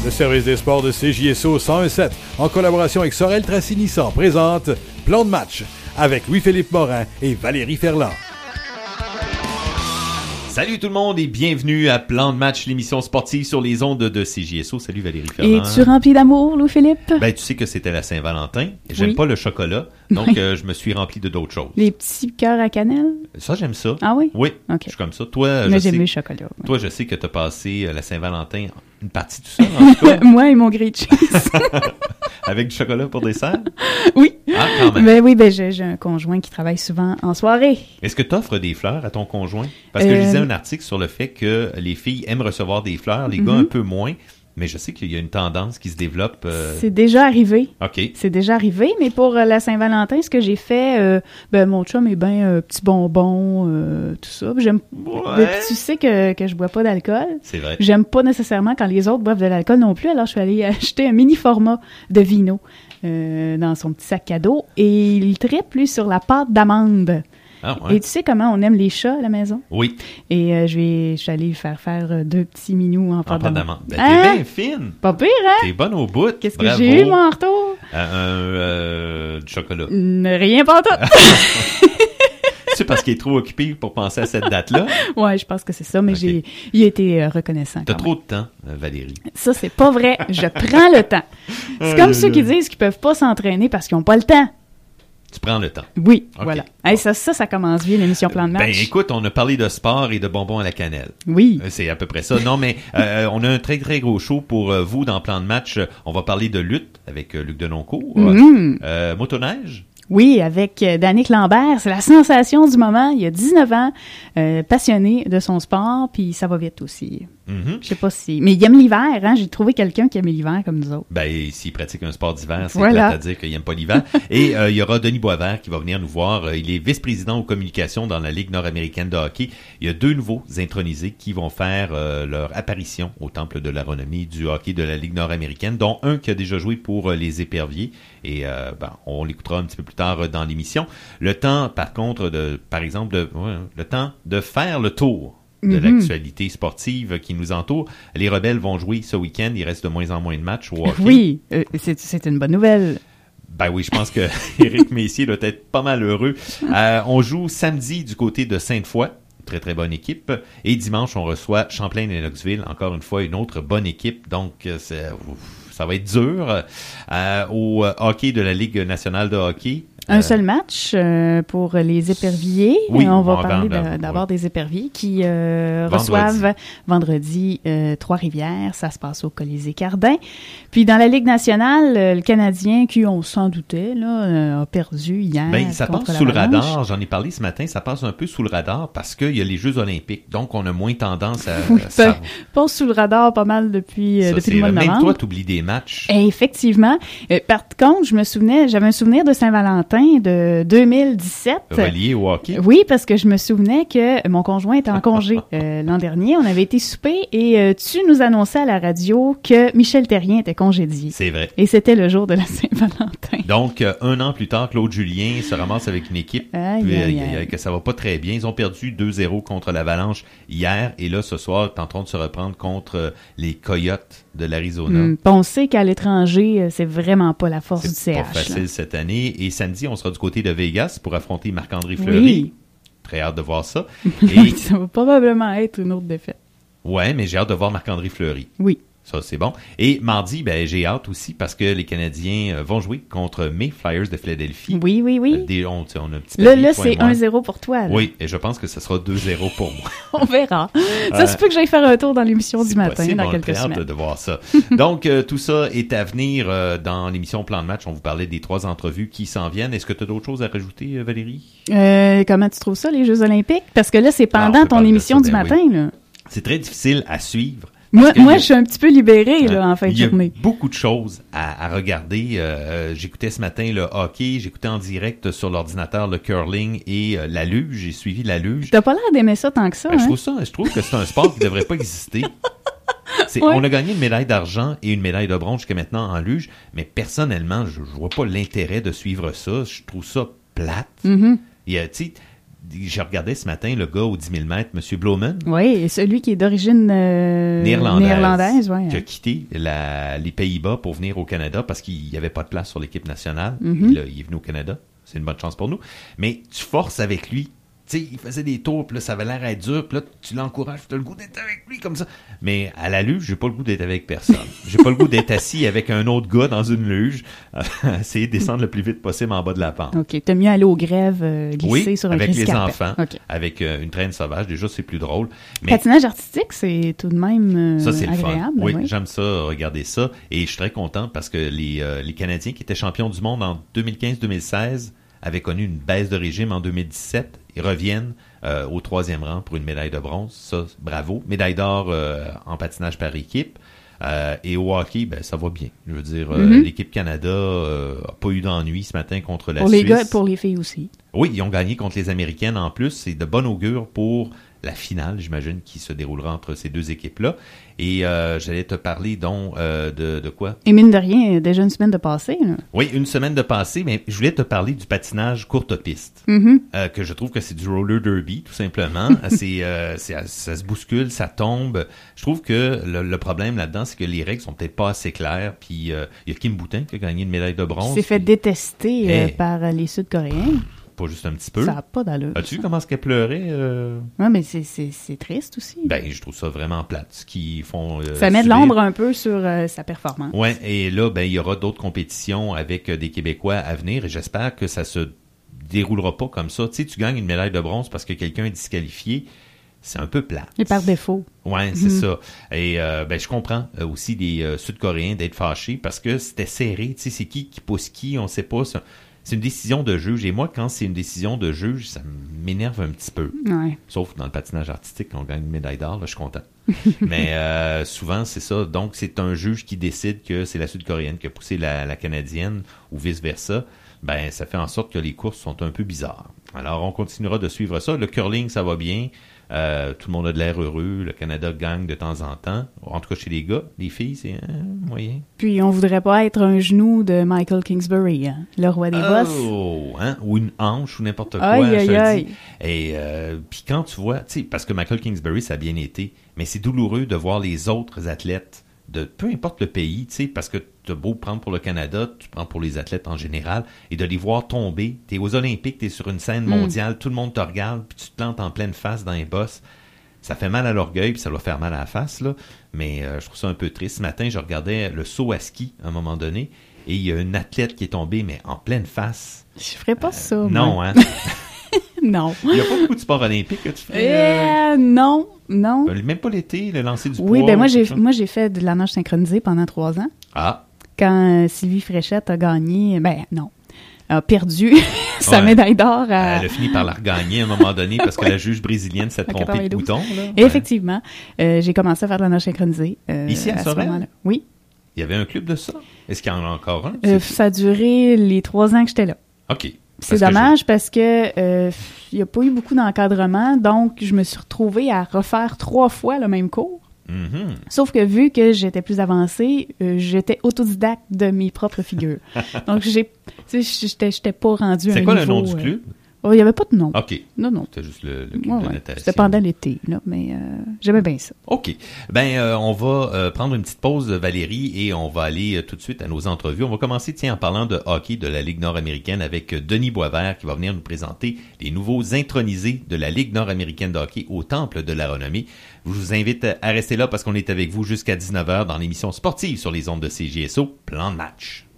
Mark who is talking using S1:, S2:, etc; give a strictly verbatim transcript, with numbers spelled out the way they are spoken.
S1: Le service des sports de C J S O cent un sept, en collaboration avec Sorel Tracy Nissan, présente Plan de match avec Louis-Philippe Morin et Valérie Ferland.
S2: Salut tout le monde et bienvenue à Plan de match, l'émission sportive sur les ondes de C J S O. Salut Valérie Ferland.
S3: Et tu remplis d'amour, Louis-Philippe?
S2: Ben, tu sais que c'était la Saint-Valentin. J'aime
S3: oui.
S2: pas le chocolat, donc
S3: oui.
S2: euh, je me suis rempli de d'autres choses.
S3: Les petits cœurs à cannelle?
S2: Ça, j'aime ça.
S3: Ah oui?
S2: Oui,
S3: okay.
S2: je suis comme ça. Toi,
S3: Mais
S2: je
S3: j'aime
S2: sais,
S3: le chocolat. Ouais.
S2: Toi, je sais que tu as passé euh, la Saint-Valentin, une partie de ça, en tout cas.
S3: Moi et mon grilled cheese.
S2: Avec du chocolat pour dessert?
S3: Oui.
S2: Ah, quand même.
S3: Ben oui, ben j'ai, j'ai un conjoint qui travaille souvent en soirée.
S2: Est-ce que tu offres des fleurs à ton conjoint? Parce que
S3: euh...
S2: je lisais un article sur le fait que les filles aiment recevoir des fleurs, les mm-hmm. gars un peu moins. Mais je sais qu'il y a une tendance qui se développe. Euh...
S3: C'est déjà arrivé.
S2: OK.
S3: C'est déjà arrivé, mais pour euh, la Saint-Valentin, ce que j'ai fait, euh, ben mon chum est bien euh, petit bonbon, euh, tout ça. J'aime.
S2: Ouais.
S3: Ben, tu sais que que je bois pas d'alcool.
S2: C'est vrai.
S3: J'aime pas nécessairement quand les autres boivent de l'alcool non plus. Alors je suis allée acheter un mini format de vino euh, dans son petit sac cadeau et il tripe lui sur la pâte d'amande.
S2: Ah, ouais.
S3: Et tu sais comment on aime les chats à la maison?
S2: Oui.
S3: Et euh, je vais, je suis allée faire faire euh, deux petits minous en pâte d'amande.
S2: d'amande. Ben,
S3: hein?
S2: T'es bien fine.
S3: Pas pire, hein?
S2: T'es bonne au bout.
S3: Qu'est-ce
S2: Bravo.
S3: que j'ai eu, moi, en retour?
S2: Euh, euh, du chocolat.
S3: N- rien pas tout.
S2: C'est parce qu'il est trop occupé pour penser à cette date-là?
S3: Ouais, je pense que c'est ça, mais
S2: okay.
S3: j'ai, il a été euh, reconnaissant.
S2: T'as
S3: quand
S2: trop
S3: même.
S2: de temps, Valérie.
S3: Ça, c'est pas vrai. Je prends le temps. C'est comme ceux qui disent qu'ils peuvent pas s'entraîner parce qu'ils ont pas le temps.
S2: Tu prends le temps.
S3: Oui,
S2: okay.
S3: voilà. Hey, ça, ça, ça commence bien, l'émission Plan de match.
S2: Ben, écoute, on a parlé de sport et de bonbons à la cannelle.
S3: Oui.
S2: C'est à peu près ça. Non, mais euh, on a un très, très gros show pour euh, vous dans Plan de match. On va parler de lutte avec euh, Luc Denoncourt.
S3: Mm-hmm.
S2: Euh, motoneige.
S3: Oui, avec euh, Danick Lambert. C'est la sensation du moment. Il a dix-neuf ans, euh, passionné de son sport, puis ça va vite aussi.
S2: Mm-hmm.
S3: Je sais pas si... Mais il aime l'hiver, hein? J'ai trouvé quelqu'un qui aime l'hiver comme nous autres.
S2: Ben, s'il pratique un sport d'hiver, c'est
S3: voilà.
S2: plate à dire qu'il n'aime pas l'hiver. Et euh, il y aura Denis Boisvert qui va venir nous voir. Il est vice-président aux communications dans la Ligue nord-américaine de hockey. Il y a deux nouveaux intronisés qui vont faire euh, leur apparition au Temple de la renommée du hockey de la Ligue nord-américaine, dont un qui a déjà joué pour euh, les Éperviers. Et euh, ben, on l'écoutera un petit peu plus tard dans l'émission. Le temps, par contre, de, par exemple, de, ouais, le temps de faire le tour de mm-hmm. l'actualité sportive qui nous entoure. Les Rebelles vont jouer ce week-end. Il reste de moins en moins de matchs au hockey.
S3: Oui, euh, c'est, c'est une bonne nouvelle.
S2: Ben oui, je pense que Éric Messier doit être pas mal heureux. Euh, on joue samedi du côté de Sainte-Foy. Très, très bonne équipe. Et dimanche, on reçoit Champlain et Knoxville. Encore une fois, une autre bonne équipe. Donc, c'est, ça va être dur. Euh, au hockey de la Ligue nationale de hockey.
S3: Un
S2: euh,
S3: seul match euh, pour les éperviers.
S2: Oui,
S3: on va
S2: on
S3: parler
S2: va,
S3: de, d'abord
S2: ouais.
S3: des éperviers qui euh,
S2: vendredi.
S3: reçoivent vendredi euh, Trois-Rivières. Ça se passe au Colisée Cardin. Puis dans la Ligue nationale, euh, le Canadien, qui on s'en doutait, là, euh, a perdu hier.
S2: Ben, ça
S3: contre
S2: passe sous le
S3: l'Avalanche.
S2: radar. J'en ai parlé ce matin. Ça passe un peu sous le radar parce qu'il y a les Jeux olympiques. Donc, on a moins tendance à...
S3: Oui,
S2: ça
S3: passe sous le radar pas mal depuis, euh,
S2: ça,
S3: depuis le mois de novembre.
S2: Même toi, tu oublies des matchs.
S3: Et effectivement. Euh, par contre, je me souvenais, j'avais un souvenir de Saint-Valentin de deux mille dix-sept.
S2: Relié au hockey.
S3: Oui, parce que je me souvenais que mon conjoint était en congé euh, l'an dernier. On avait été souper et euh, tu nous annonçais à la radio que Michel Therrien était congédié.
S2: C'est vrai.
S3: Et c'était le jour de la Saint-Valentin.
S2: Donc, euh, un an plus tard, Claude Julien se ramasse avec une équipe
S3: aïe,
S2: puis,
S3: aïe,
S2: euh,
S3: aïe.
S2: que ça va pas très bien. Ils ont perdu deux zéro contre l'Avalanche hier. Et là, ce soir, ils sont en train de se reprendre contre euh, les Coyotes de l'Arizona.
S3: Hum, on sait qu'à l'étranger, euh, c'est vraiment pas la force du
S2: C'est
S3: C H.
S2: pas facile
S3: là.
S2: cette année. Et samedi, on sera du côté de Vegas pour affronter Marc-André Fleury.
S3: Oui.
S2: Très hâte de voir ça. Et,
S3: Ça va probablement être une autre défaite.
S2: ouais, mais j'ai hâte de voir Marc-André Fleury.
S3: Oui.
S2: Ça, c'est bon. Et mardi, ben, j'ai hâte aussi parce que les Canadiens euh, vont jouer contre mes Flyers de Philadelphie.
S3: Oui, oui, oui.
S2: Euh, des, on, on a un petit
S3: Là,
S2: papier,
S3: là
S2: toi et
S3: c'est
S2: moi.
S3: un zéro pour toi. Là.
S2: Oui, et je pense que ce sera deux zéro pour moi.
S3: On verra. Ça
S2: Euh,
S3: se peut que j'aille faire un tour dans l'émission du
S2: C'est
S3: matin
S2: possible,
S3: dans
S2: on a
S3: quelques
S2: très hâte
S3: semaines.
S2: de voir ça. Donc, euh, tout ça est à venir euh, dans l'émission Plan de match. On vous parlait des trois entrevues qui s'en viennent. Est-ce que tu as d'autres choses à rajouter, euh, Valérie?
S3: Euh, comment tu trouves ça, les Jeux olympiques? Parce que là, c'est
S2: Ah, on
S3: pendant
S2: peut
S3: ton
S2: parler de
S3: émission
S2: ça,
S3: du
S2: ben
S3: matin.
S2: oui.
S3: Là.
S2: C'est très difficile à suivre.
S3: Moi,
S2: parce que
S3: moi
S2: il y a-
S3: je suis un petit peu libérée là, en fin de
S2: il y a
S3: journée.
S2: beaucoup de choses à, à regarder. Euh, j'écoutais ce matin le hockey, j'écoutais en direct sur l'ordinateur le curling et euh, la luge. J'ai suivi la luge.
S3: T'as pas l'air d'aimer ça tant que ça.
S2: Ben, je
S3: hein?
S2: trouve ça, je trouve que c'est un sport qui devrait pas exister. C'est,
S3: Ouais.
S2: On a gagné une médaille d'argent et une médaille de bronze jusqu'à maintenant en luge, mais personnellement, je, je vois pas l'intérêt de suivre ça. Je trouve ça plate.
S3: Mm-hmm.
S2: Et, euh, tu sais, je regardais ce matin le gars aux dix mille mètres, M. Bloemen.
S3: Oui, celui qui est d'origine euh,
S2: néerlandaise,
S3: néerlandaise ouais.
S2: qui a quitté la, les Pays-Bas pour venir au Canada parce qu'il n'y avait pas de place sur l'équipe nationale.
S3: Mm-hmm.
S2: Il, a, il est venu au Canada. C'est une bonne chance pour nous. Mais tu forces avec lui. Tu sais, il faisait des tours, puis là, ça avait l'air à être dur, puis là, tu l'encourages, tu as le goût d'être avec lui comme ça. Mais à la luge, j'ai pas le goût d'être avec personne. J'ai pas le goût d'être assis avec un autre gars dans une luge, essayer de descendre le plus vite possible en bas de la pente.
S3: OK. T'as mieux aller aux grèves, euh, glisser
S2: oui,
S3: sur un
S2: avec les
S3: glisse-carpette.
S2: enfants,
S3: okay.
S2: avec euh, une traîne sauvage. Déjà, c'est plus drôle. Mais
S3: patinage artistique, c'est tout de même euh,
S2: ça, c'est
S3: agréable.
S2: le fun. Oui,
S3: oui,
S2: j'aime ça, regarder ça. Et je suis très content parce que les, euh, les Canadiens qui étaient champions du monde en deux mille quinze deux mille seize avaient connu une baisse de régime en deux mille dix-sept. Ils reviennent euh, au troisième rang pour une médaille de bronze. Ça, bravo. Médaille d'or euh, en patinage par équipe. Euh, et au hockey, ben ça va bien. Je veux dire, euh, mm-hmm. l'équipe Canada euh, a pas eu d'ennui ce matin contre la
S3: pour
S2: Suisse.
S3: Pour les gars et pour les filles aussi.
S2: Oui, ils ont gagné contre les Américaines en plus. C'est de bon augure pour la finale, j'imagine, qui se déroulera entre ces deux équipes-là. Et euh, j'allais te parler donc euh, de, de quoi?
S3: Et mine de rien, déjà une semaine de passé. Là.
S2: Oui, une semaine de passé, mais je voulais te parler du patinage courte piste,
S3: mm-hmm.
S2: euh, que je trouve que c'est du roller derby, tout simplement. c'est, euh, c'est, ça se bouscule, ça tombe. Je trouve que le, le problème là-dedans, c'est que les règles sont peut-être pas assez claires. Puis il euh, y a Kim Boutin qui a gagné une médaille de bronze.
S3: Il s'est fait
S2: puis...
S3: détester
S2: hey.
S3: euh, par les Sud-Coréens.
S2: Pas juste un petit peu.
S3: Ça n'a pas d'allure.
S2: As-tu vu comment est-ce qu'elle pleurait? Euh...
S3: Oui, mais c'est, c'est, c'est triste aussi.
S2: Ben, je trouve ça vraiment plate, ce qu'ils font. Euh,
S3: ça met
S2: subir.
S3: de l'ombre un peu sur euh, sa performance.
S2: Oui, et là, ben, il y aura d'autres compétitions avec euh, des Québécois à venir et j'espère que ça se déroulera pas comme ça. Tu sais, tu gagnes une médaille de bronze parce que quelqu'un est disqualifié. C'est un peu plate.
S3: Et par défaut.
S2: Oui, c'est
S3: mm-hmm.
S2: ça. Et euh, ben je comprends euh, aussi des euh, Sud-Coréens d'être fâchés parce que c'était serré. Tu sais, c'est qui qui pousse qui, on sait pas. C'est, c'est une décision de juge. Et moi, quand c'est une décision de juge, ça m'énerve un petit peu.
S3: Ouais.
S2: Sauf dans le patinage artistique, on gagne une médaille d'or, là, je suis content. Mais euh, souvent, c'est ça. Donc, c'est un juge qui décide que c'est la Sud-Coréenne qui a poussé la, la Canadienne ou vice-versa. Ben, ça fait en sorte que les courses sont un peu bizarres. Alors, on continuera de suivre ça. Le curling, ça va bien. Euh, tout le monde a de l'air heureux. Le Canada gagne de temps en temps. En tout cas, chez les gars. Les filles, c'est hein, moyen.
S3: Puis, on voudrait pas être un genou de Michael Kingsbury, hein, le roi des bosses.
S2: Oh, hein, ou une hanche ou n'importe quoi.
S3: Aïe,
S2: je
S3: aïe,
S2: te le
S3: aïe.
S2: dis. Et euh, puis quand tu vois, tu sais, parce que Michael Kingsbury, ça a bien été, mais c'est douloureux de voir les autres athlètes de peu importe le pays, tu sais, parce que tu as beau prendre pour le Canada, tu prends pour les athlètes en général, et de les voir tomber. Tu es aux Olympiques, tu es sur une scène mondiale, mm. tout le monde te regarde, puis tu te plantes en pleine face dans les bosses. Ça fait mal à l'orgueil, puis ça doit faire mal à la face, là. Mais euh, je trouve ça un peu triste. Ce matin, je regardais le saut à ski, à un moment donné, et il y a une athlète qui est tombée, mais en pleine face.
S3: Je ferais pas euh, ça,
S2: Non,
S3: moi.
S2: hein?
S3: Non.
S2: Il n'y a pas beaucoup de sports olympiques que tu fais?
S3: Euh, euh, non, non.
S2: Ben, même pas l'été, le lancer du poids?
S3: Oui, ben moi j'ai, moi, j'ai fait de la nage synchronisée pendant trois ans.
S2: Ah.
S3: Quand euh, Sylvie Fréchette a gagné, ben non, a perdu sa
S2: ouais.
S3: médaille d'or. À...
S2: Elle a fini par la regagner à un moment donné parce que ouais. la juge brésilienne s'est trompée de bouton. Là.
S3: Et ouais. Effectivement, euh, j'ai commencé à faire de la nage synchronisée. Euh,
S2: Ici à, à Sorel?
S3: Oui.
S2: Il y avait un club de ça? Est-ce qu'il y en a encore un?
S3: Euh, ça a duré les trois ans que j'étais là.
S2: OK.
S3: C'est dommage parce que euh, il n'y a pas eu beaucoup d'encadrement, donc je me suis retrouvée à refaire trois fois le même cours.
S2: Mm-hmm.
S3: Sauf que vu que j'étais plus avancée, euh, j'étais autodidacte de mes propres figures. Donc j'ai, tu sais, j'étais, j'étais pas rendue à un niveau...
S2: C'est quoi le nom du club?
S3: Oh, il n'y avait pas de nom.
S2: OK.
S3: Non, non.
S2: C'était juste le, le club
S3: ouais,
S2: de
S3: ouais.
S2: natation.
S3: C'était pendant l'été, là, mais euh, j'aimais bien ça.
S2: OK. Ben, euh, on va euh, prendre une petite pause, Valérie, et on va aller euh, tout de suite à nos entrevues. On va commencer, tiens, en parlant de hockey de la Ligue nord-américaine avec Denis Boisvert qui va venir nous présenter les nouveaux intronisés de la Ligue nord-américaine de hockey au Temple de la Renommée. Je vous invite à rester là parce qu'on est avec vous jusqu'à dix-neuf heures dans l'émission sportive sur les ondes de C J S O. Plan de match.